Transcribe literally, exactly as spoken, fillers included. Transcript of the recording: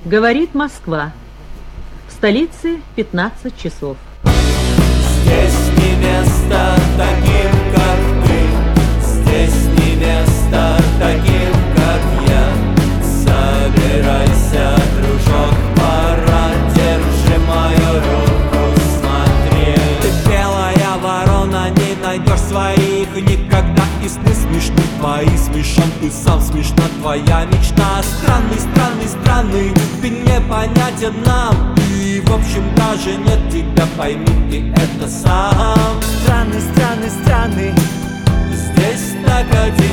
Говорит Москва. В столице пятнадцать часов. Здесь не место таким, как ты. Здесь не место таким, как я. Собирайся, дружок, пора. Держи мою руку, смотри. Ты белая ворона, не найдешь своих никогда. И сны смешны твои, смешон ты сам, смешна твоя мечта. Странный, странный, странный, ты непонятен нам. И в общем даже нет тебя, пойми ты это сам. Странный, странный, странный, здесь так один.